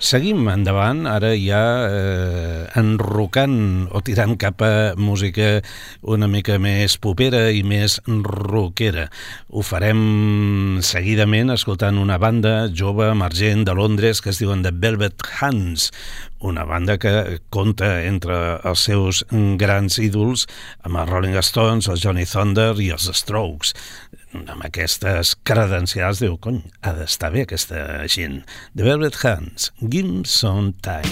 Seguim endavant, ara ja enrocant o tirant cap a música una mica més popera i més rockera. Ho farem seguidament escoltant una banda jove emergent de Londres que es diuen The Velvet Hands, una banda que compta entre els seus grans ídols amb els Rolling Stones, el Johnny Thunder i els Strokes. Amb aquestes credencials diu, cony, ha d'estar bé aquesta gent. The Velvet Hands, Give 'em Some Time.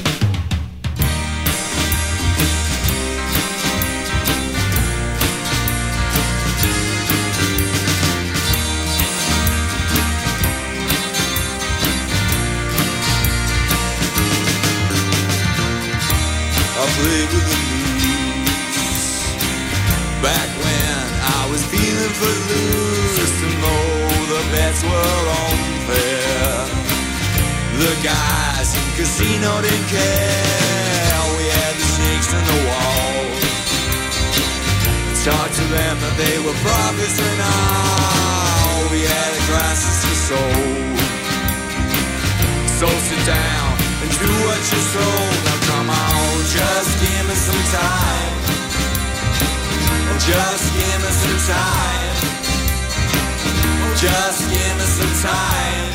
I played with the moves back when I was feeling footloose, just to know the bets were unfair. The guys in casino didn't care. We had the snakes in the wall. Talked to them that they were prophets and all. We had a crisis of soul. So sit down and do what you're told. Now come on, just give me some time. Just give me some time. Just give me some time.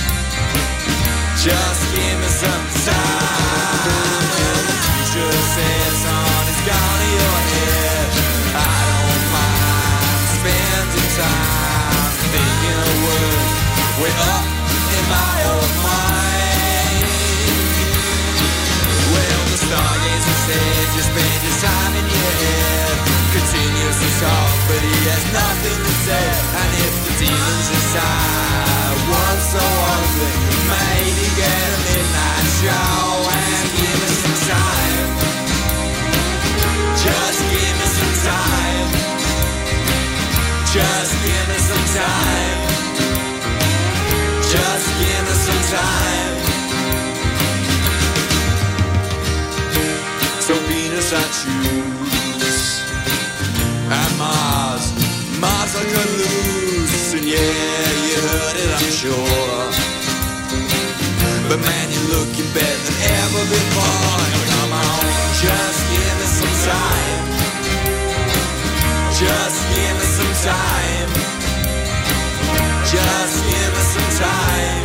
Just give me some time. Well, the future says, son, it's gone to your head. I don't mind spending time thinking of words way up in my own mind. Well, the stargazer said, you spend your time in your head. Continues to talk, but he has nothing to say. And if the demons inside weren't so ugly, maybe get a midnight show and give me some time. Just give me some time. Just give me some time. Just give me some time. So Venus I choose, and Mars I cut loose. And yeah, you heard it, I'm sure. But man, you're looking better than ever before. Come on, just give me some time. Just give me some time. Just give me some time.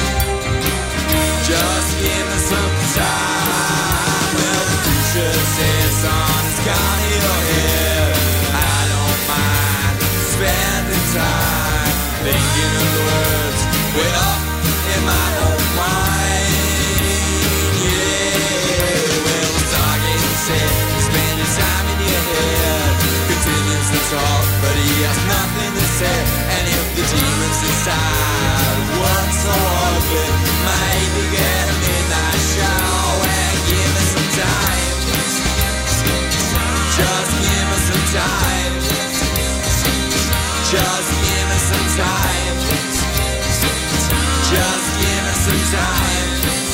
Just give me some time. Well, the future says, son, it's gone in your head. I don't mind spending time thinking of the words way up in my own mind. Yeah, well, the stargazer said, spend your time in your head. Continues to talk, but he has nothing to say. And if the demons inside weren't so ugly, maybe get a midnight show and give me some time. Just give me some time. Just give me some time. Just give me some time.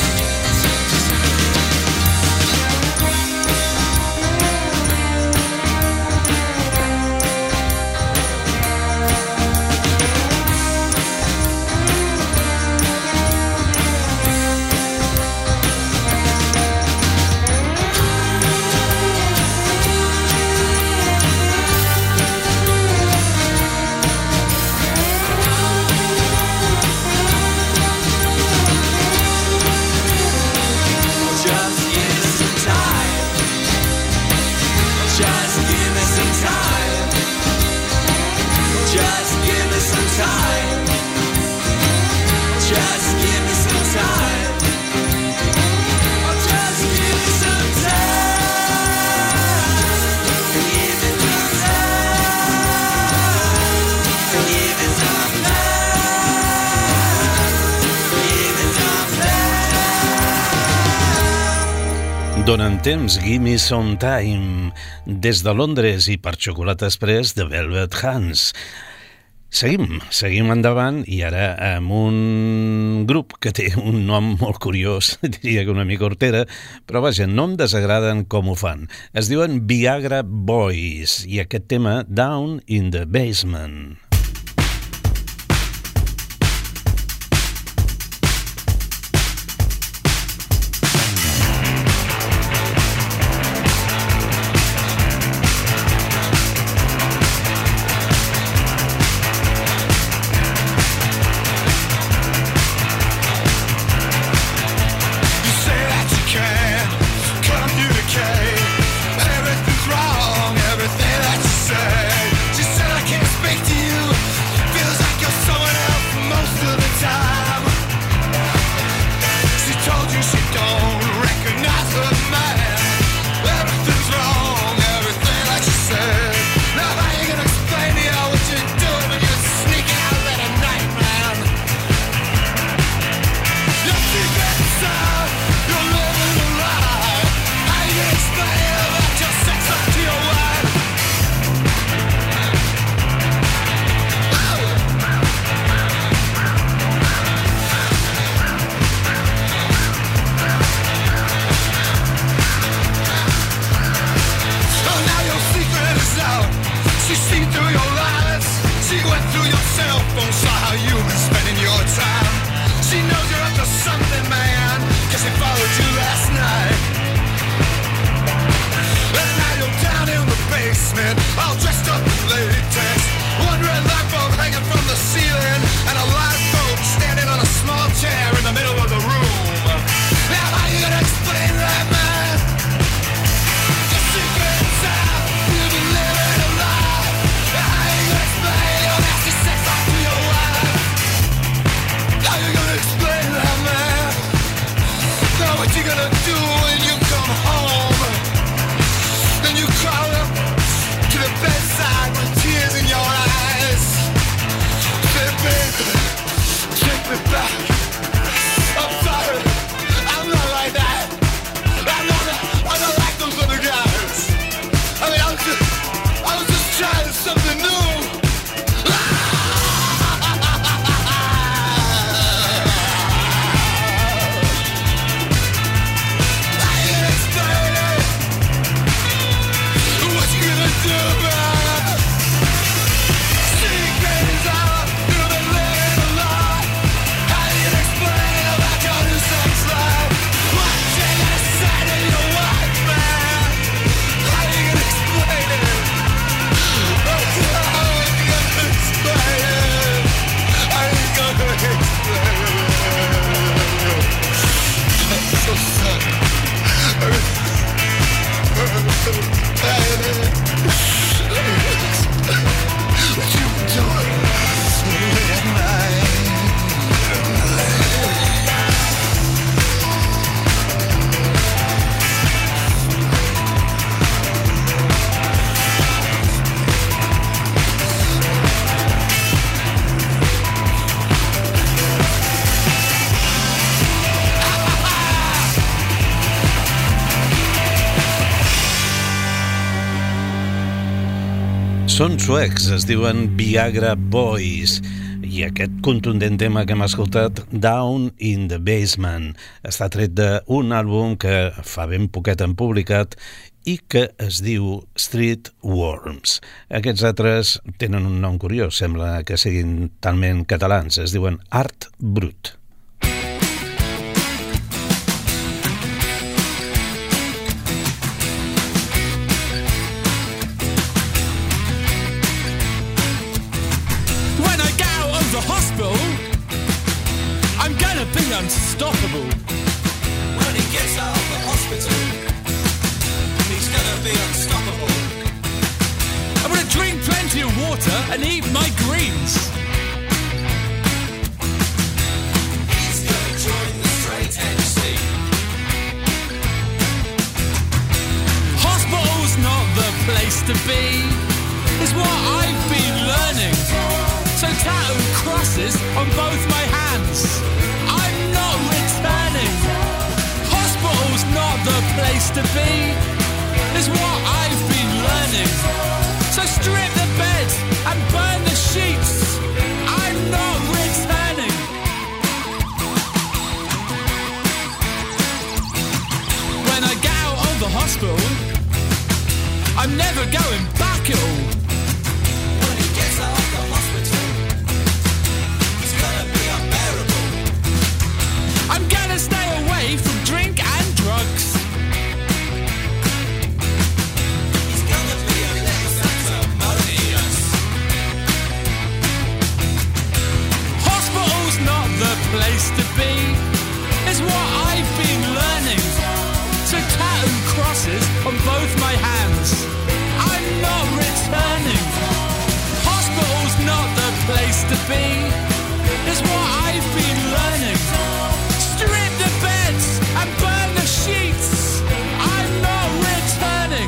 Donen temps, Give Me Some Time, des de Londres i per Chocolate Express de Velvet Hands. Seguim endavant i ara amb un grup que té un nom molt curiós, diria que una mica hortera, però vaja, no em desagraden com ho fan. Es diuen Viagra Boys i aquest tema Down in the Basement. cell phone saw how you've been spending your time. She knows you're up to something, man, 'cause she followed you last night. And now you're down in the basement, all dressed up in latex. One red light bulb hanging from the ceiling, and a live bulb standing on a small chair in the middle of the room. Now how you gonna explain that, man? Your secret's out, you've been living a lie. How you gonna explain your nasty sex life to your wife? How you gonna explain that, man? Now what you gonna do when you come home? Then you crawl up to the bedside with tears in your eyes. Say, baby, take me back. I'm sorry, I'm not like that. I'm not like those other guys. I mean, I was just trying something new. Són suecs, es diuen Viagra Boys, i aquest contundent tema que hem escoltat, Down in the Basement, està tret d'un àlbum que fa ben poquet han publicat i que es diu Street Worms. Aquests altres tenen un nom curiós, sembla que siguin talment catalans, es diuen Art Brut. I'm gonna be unstoppable. When he gets out of the hospital, he's gonna be unstoppable. I'm gonna drink plenty of water and eat my greens. He's gonna join the straight edge scene. Hospital's not the place to be, is what I've been learning. So tattoo crosses on both my hands. I'm not returning. Hospital's not the place to be, is what I've been learning. So strip the bed and burn the sheets. I'm not returning. When I get out of the hospital, I'm never going back at all. When he gets out of the hospital, I'm gonna stay away from drink and drugs. He's gonna be a little sanctimonious. Hospital's not the place to be, is what I've been learning. So tattoo crosses on both my hands. I'm not returning. Hospital's not the place to be, is what I've been learning. Strip the beds and burn the sheets. I'm not returning.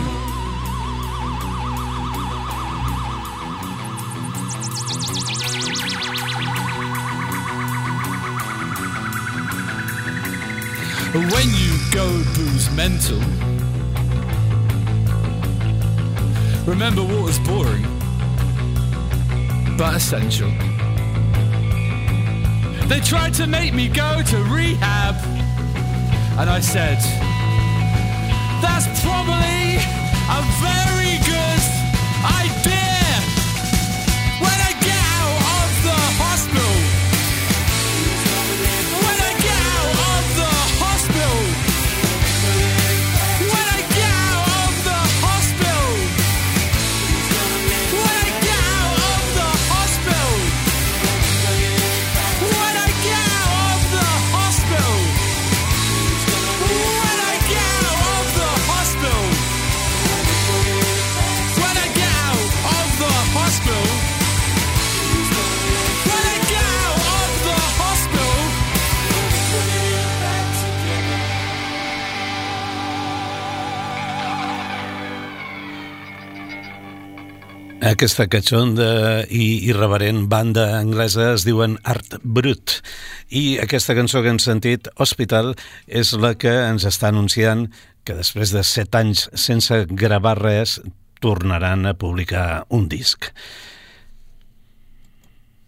When you go booze mental, remember water's boring, but essential. They tried to make me go to rehab, and I said, that's probably a very good idea. When I get out of Aquesta catxonda i irreverent banda anglesa es diuen Art Brut i aquesta cançó que hem sentit, Hospital, és la que ens està anunciant que després de 7 anys sense gravar res tornaran a publicar un disc.